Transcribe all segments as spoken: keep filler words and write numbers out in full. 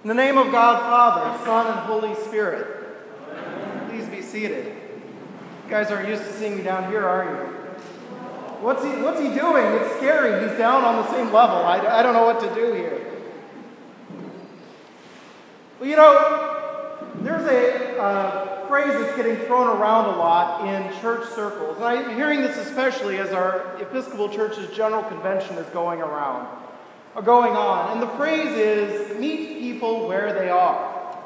In the name of God, Father, Son, and Holy Spirit. Amen. Please be seated. You guys aren't used to seeing me down here, are you? What's he, what's he doing? It's scary. He's down on the same level. I, I don't know what to do here. Well, you know, there's a uh, phrase that's getting thrown around a lot in church circles. And I'm hearing this especially as our Episcopal Church's General Convention is going around, or going on. And the phrase is, meet people where they are.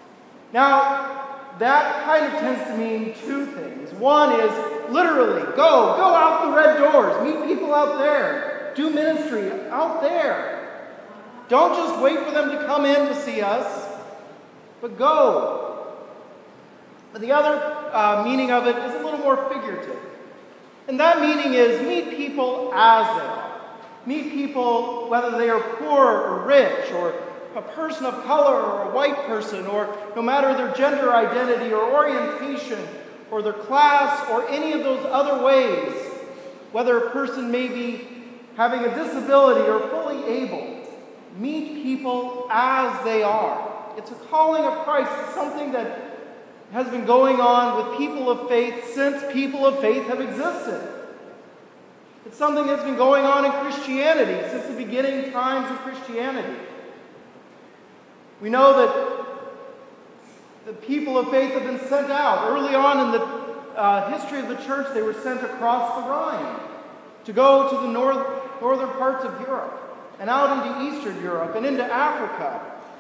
Now, that kind of tends to mean two things. One is, literally, go, go out the red doors, meet people out there, do ministry out there. Don't just wait for them to come in to see us, but go. But the other uh, meaning of it is a little more figurative. And that meaning is, meet people as they are. Meet people whether they are poor or rich, or a person of color or a white person, or no matter their gender identity or orientation or their class or any of those other ways, whether a person may be having a disability or fully able. Meet people as they are. It's a calling of Christ. It's something that has been going on with people of faith since people of faith have existed. It's something that's been going on in Christianity since the beginning times of Christianity. We know that the people of faith have been sent out. Early on in the uh, history of the church, they were sent across the Rhine to go to the north, northern parts of Europe and out into Eastern Europe and into Africa.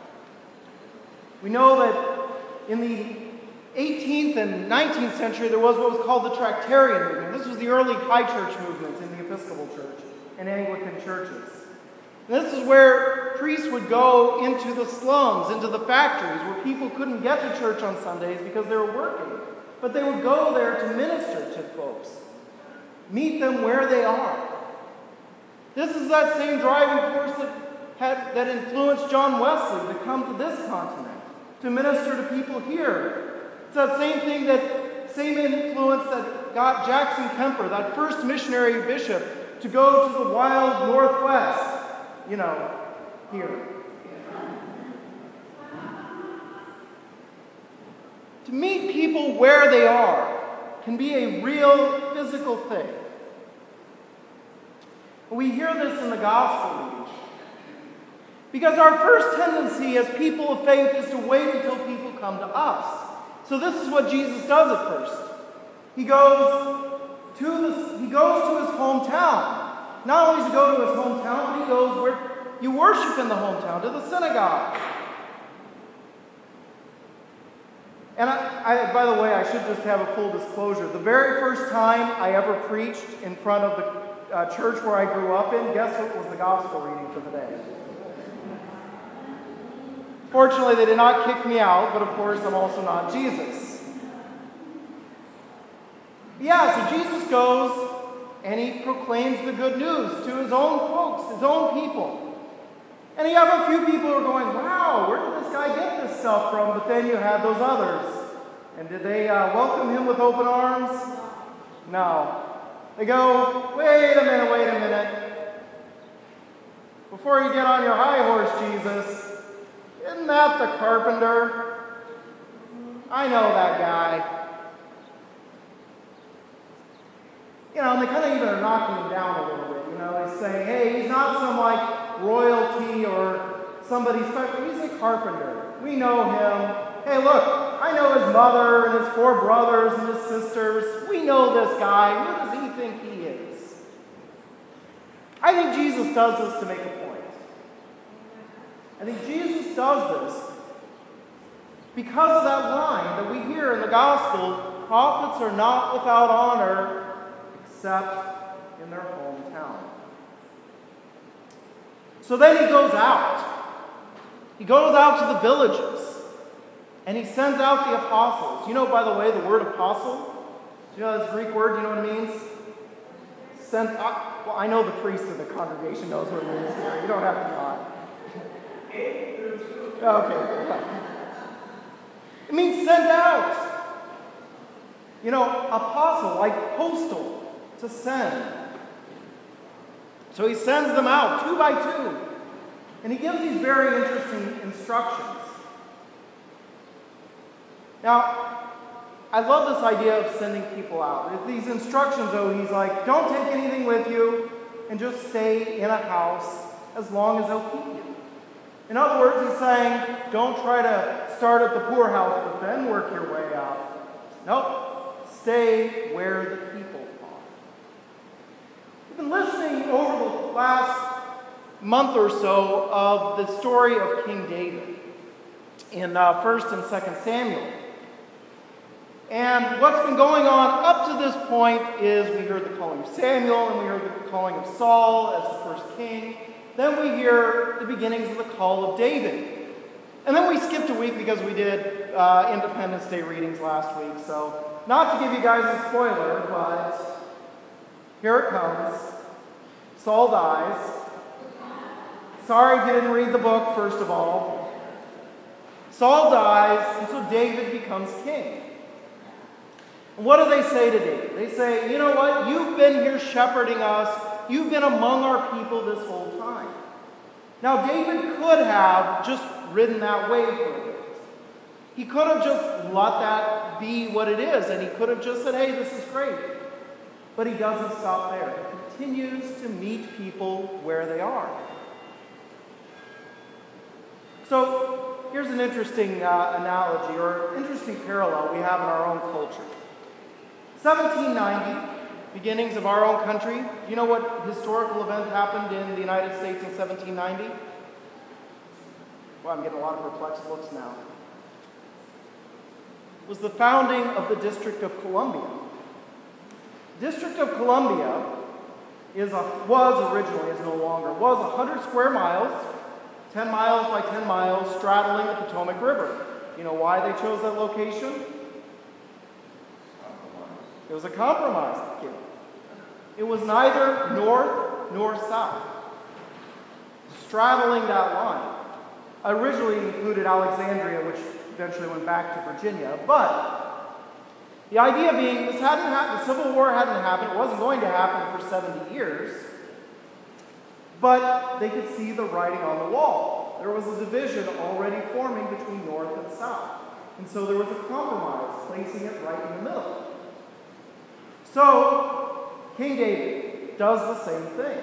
We know that in the eighteenth and nineteenth century, there was what was called the Tractarian movement. This was the early high church movement in the Episcopal Church and Anglican churches. And this is where priests would go into the slums, into the factories, where people couldn't get to church on Sundays because they were working. But they would go there to minister to folks, meet them where they are. This is that same driving force that, had, that influenced John Wesley to come to this continent, to minister to people here. It's that same thing, that same influence that got Jackson Kemper, that first missionary bishop, to go to the wild Northwest, you know, here. To meet people where they are can be a real physical thing. We hear this in the gospel reading. Because our first tendency as people of faith is to wait until people come to us. So this is what Jesus does at first. He goes to the, he goes to his hometown. Not only does he go to his hometown, but he goes where you worship in the hometown, to the synagogue. And I, I, by the way, I should just have a full disclosure. The very first time I ever preached in front of the uh, church where I grew up in, guess what was the gospel reading for the day? Fortunately, they did not kick me out, but of course, I'm also not Jesus. Yeah, so Jesus goes and he proclaims the good news to his own folks, his own people. And you have a few people who are going, wow, where did this guy get this stuff from? But then you have those others. And did they uh, welcome him with open arms? No. They go, wait a minute, wait a minute. Before you get on your high horse, Jesus, isn't that the carpenter? I know that guy. You know, and they kind of even are knocking him down a little bit. You know, he's saying, hey, he's not some like royalty or somebody special. He's a carpenter. We know him. Hey, look, I know his mother and his four brothers and his sisters. We know this guy. Who does he think he is? I think Jesus does this to make a point. I think Jesus does this because of that line that we hear in the gospel, prophets are not without honor except in their hometown. So then he goes out. He goes out to the villages and he sends out the apostles. You know, by the way, the word apostle, you know this Greek word, you know what it means? Sent, uh, well, I know the priest of the congregation knows what it means here. You don't have to nod. Okay. It means send out. You know, apostle, like postal, to send. So he sends them out two by two. And he gives these very interesting instructions. Now, I love this idea of sending people out. With these instructions, though, he's like, don't take anything with you and just stay in a house as long as they'll keep you. In other words, he's saying, don't try to start at the poorhouse, but then work your way up. Nope, stay where the people are. We've been listening over the last month or so of the story of King David in uh, First and Second Samuel. And what's been going on up to this point is we heard the calling of Samuel, and we heard the calling of Saul as the first king. Then we hear the beginnings of the call of David. And then we skipped a week because we did uh, Independence Day readings last week. So not to give you guys a spoiler, but here it comes. Saul dies. Sorry if you didn't read the book, first of all. Saul dies, and so David becomes king. And what do they say to David? They say, you know what? You've been here shepherding us. You've been among our people this whole time. Now, David could have just ridden that wave for a bit. He could have just let that be what it is, and he could have just said, hey, this is great. But he doesn't stop there. He continues to meet people where they are. So, here's an interesting uh, analogy, or interesting parallel we have in our own culture. seventeen ninety, beginnings of our own country. Do you know what historical event happened in the United States in seventeen ninety? Well, I'm getting a lot of perplexed looks now. It was the founding of the District of Columbia. District of Columbia is a, was originally, is no longer, was one hundred square miles, ten miles by ten miles, straddling the Potomac River. You know why they chose that location? It was a compromise, kid. It was neither north nor south. Straddling that line. Originally included Alexandria, which eventually went back to Virginia. But the idea being, this hadn't happened, the Civil War hadn't happened, it wasn't going to happen for seventy years. But they could see the writing on the wall. There was a division already forming between north and south. And so there was a compromise, placing it right in the middle. So, King David does the same thing.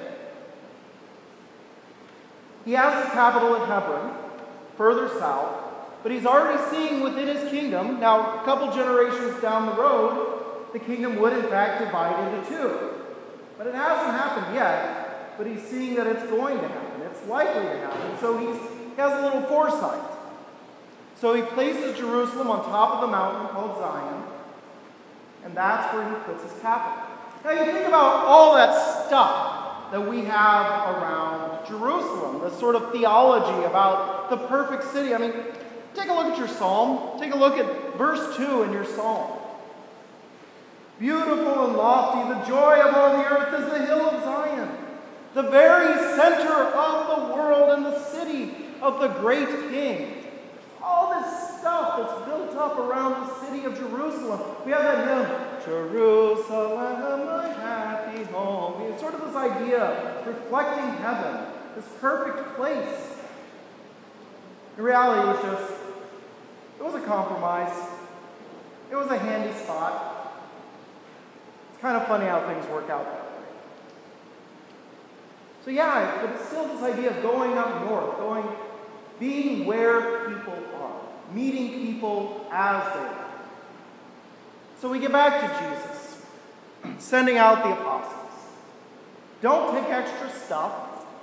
He has the capital at Hebron, further south, but he's already seeing within his kingdom, now a couple generations down the road, the kingdom would in fact divide into two. But it hasn't happened yet, but he's seeing that it's going to happen. It's likely to happen, so he's, he has a little foresight. So he places Jerusalem on top of the mountain called Zion, and that's where he puts his capital. Now you think about all that stuff that we have around Jerusalem, this sort of theology about the perfect city. I mean, take a look at your psalm. Take a look at verse two in your psalm. Beautiful and lofty, the joy of all the earth is the hill of Zion, the very center of the world and the city of the great King. All this stuff that's built up around the city of Jerusalem. We have that hymn, Jerusalem, my happy home. It's sort of this idea, reflecting heaven, this perfect place. In reality, it was just, it was a compromise. It was a handy spot. It's kind of funny how things work out that way. So yeah, but it's still this idea of going up north, going, being where people are, meeting people as they are. So we get back to Jesus, sending out the apostles. Don't take extra stuff.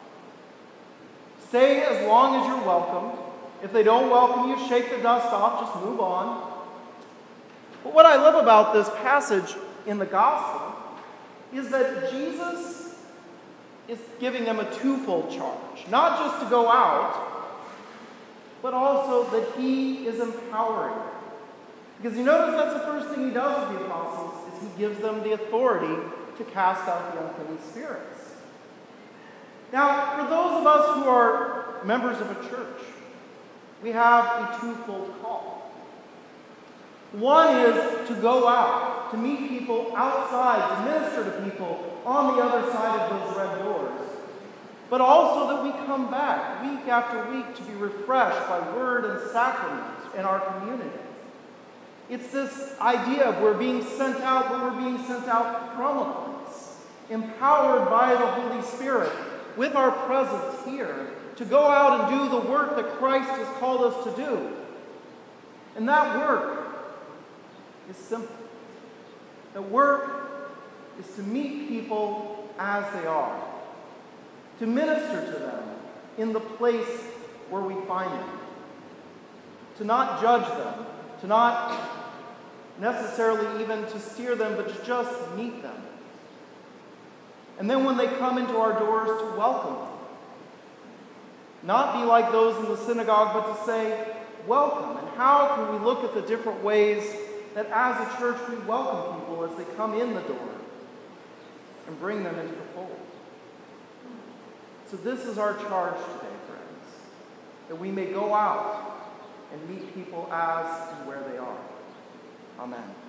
Stay as long as you're welcomed. If they don't welcome you, shake the dust off, just move on. But what I love about this passage in the gospel is that Jesus is giving them a twofold charge. Not just to go out, but also that he is empowering them. Because you notice that's the first thing he does with the apostles, is he gives them the authority to cast out the unclean spirits. Now, for those of us who are members of a church, we have a twofold call. One is to go out, to meet people outside, to minister to people on the other side of those red doors. but also that we come back week after week to be refreshed by word and sacrament in our community. It's this idea of we're being sent out, but we're being sent out from a place, empowered by the Holy Spirit, with our presence here, to go out and do the work that Christ has called us to do. And that work is simple. That work is to meet people as they are, to minister to them in the place where we find them, to not judge them, to not necessarily even to steer them, but to just meet them. And then when they come into our doors, to welcome them. Not be like those in the synagogue, but to say, welcome. And how can we look at the different ways that as a church we welcome people as they come in the door and bring them into the fold? So this is our charge today, friends, that we may go out and meet people as and where they are. Amen.